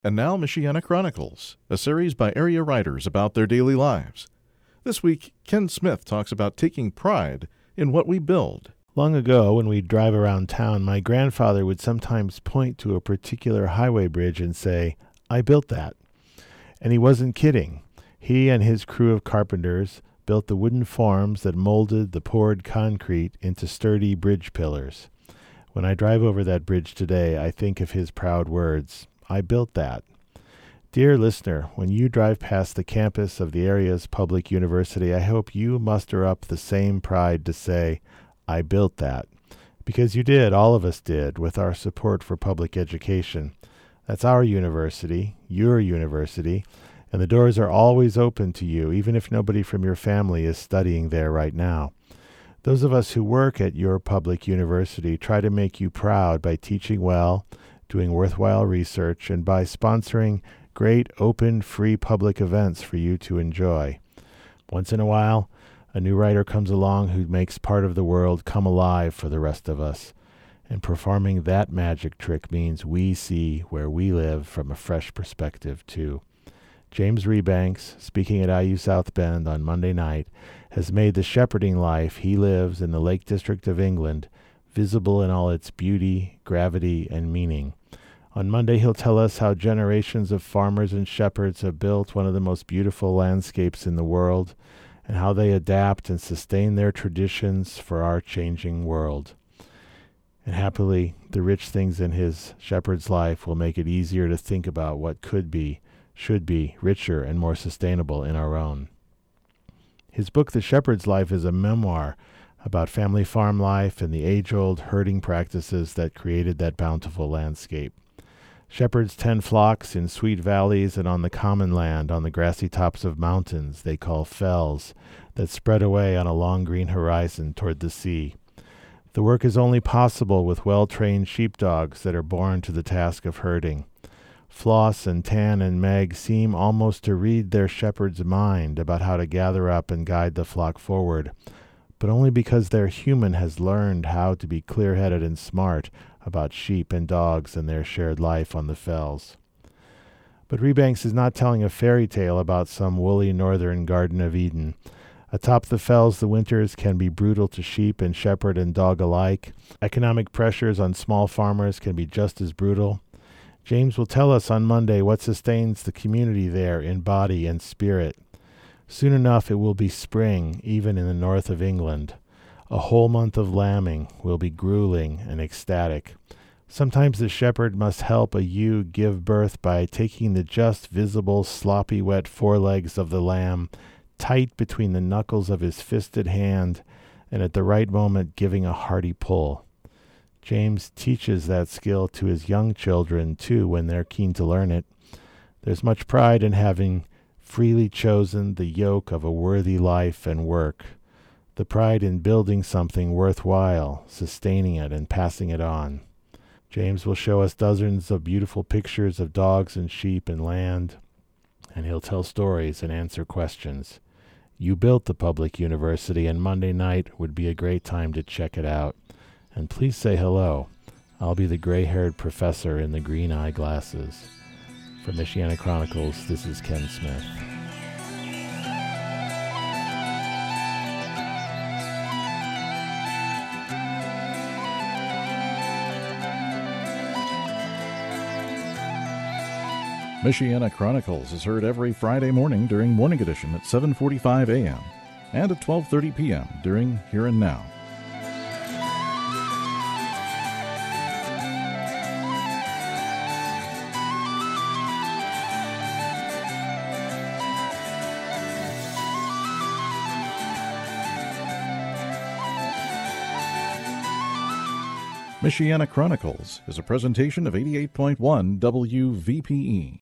And now Michiana Chronicles, a series by area writers about their daily lives. This week, Ken Smith talks about taking pride in what we build. Long ago, when we'd drive around town, my grandfather would sometimes point to a particular highway bridge and say, "I built that." And he wasn't kidding. He and his crew of carpenters built the wooden forms that molded the poured concrete into sturdy bridge pillars. When I drive over that bridge today, I think of his proud words, "I built that." Dear listener, when you drive past the campus of the area's public university, I hope you muster up the same pride to say, "I built that." Because you did, all of us did, with our support for public education. That's our university, your university, and the doors are always open to you, even if nobody from your family is studying there right now. Those of us who work at your public university try to make you proud by teaching well, doing worthwhile research, and by sponsoring great, open, free public events for you to enjoy. Once in a while, a new writer comes along who makes part of the world come alive for the rest of us. And performing that magic trick means we see where we live from a fresh perspective, too. James Rebanks, speaking at IU South Bend on Monday night, has made the shepherding life he lives in the Lake District of England visible in all its beauty, gravity, and meaning. On Monday, he'll tell us how generations of farmers and shepherds have built one of the most beautiful landscapes in the world, and how they adapt and sustain their traditions for our changing world. And happily, the rich things in his shepherd's life will make it easier to think about what could be, should be, richer and more sustainable in our own. His book, The Shepherd's Life, is a memoir about family farm life and the age-old herding practices that created that bountiful landscape. Shepherds tend flocks in sweet valleys and on the common land on the grassy tops of mountains they call fells that spread away on a long green horizon toward the sea. The work is only possible with well-trained sheepdogs that are born to the task of herding. Floss and Tan and Meg seem almost to read their shepherd's mind about how to gather up and guide the flock forward, but only because their human has learned how to be clear-headed and smart about sheep and dogs and their shared life on the fells. But Rebanks is not telling a fairy tale about some woolly northern Garden of Eden. Atop the fells, the winters can be brutal to sheep and shepherd and dog alike. Economic pressures on small farmers can be just as brutal. James will tell us on Monday what sustains the community there in body and spirit. Soon enough it will be spring, even in the north of England. A whole month of lambing will be grueling and ecstatic. Sometimes the shepherd must help a ewe give birth by taking the just visible sloppy wet forelegs of the lamb tight between the knuckles of his fisted hand and at the right moment giving a hearty pull. James teaches that skill to his young children, too, when they're keen to learn it. There's much pride in having freely chosen the yoke of a worthy life and work. The pride in building something worthwhile, sustaining it, and passing it on. James will show us dozens of beautiful pictures of dogs and sheep and land, and he'll tell stories and answer questions. You built the public university, and Monday night would be a great time to check it out. And please say hello. I'll be the gray-haired professor in the green eyeglasses. For Michiana Chronicles, this is Ken Smith. Michiana Chronicles is heard every Friday morning during Morning Edition at 7:45 a.m. and at 12:30 p.m. during Here and Now. Michiana Chronicles is a presentation of 88.1 WVPE.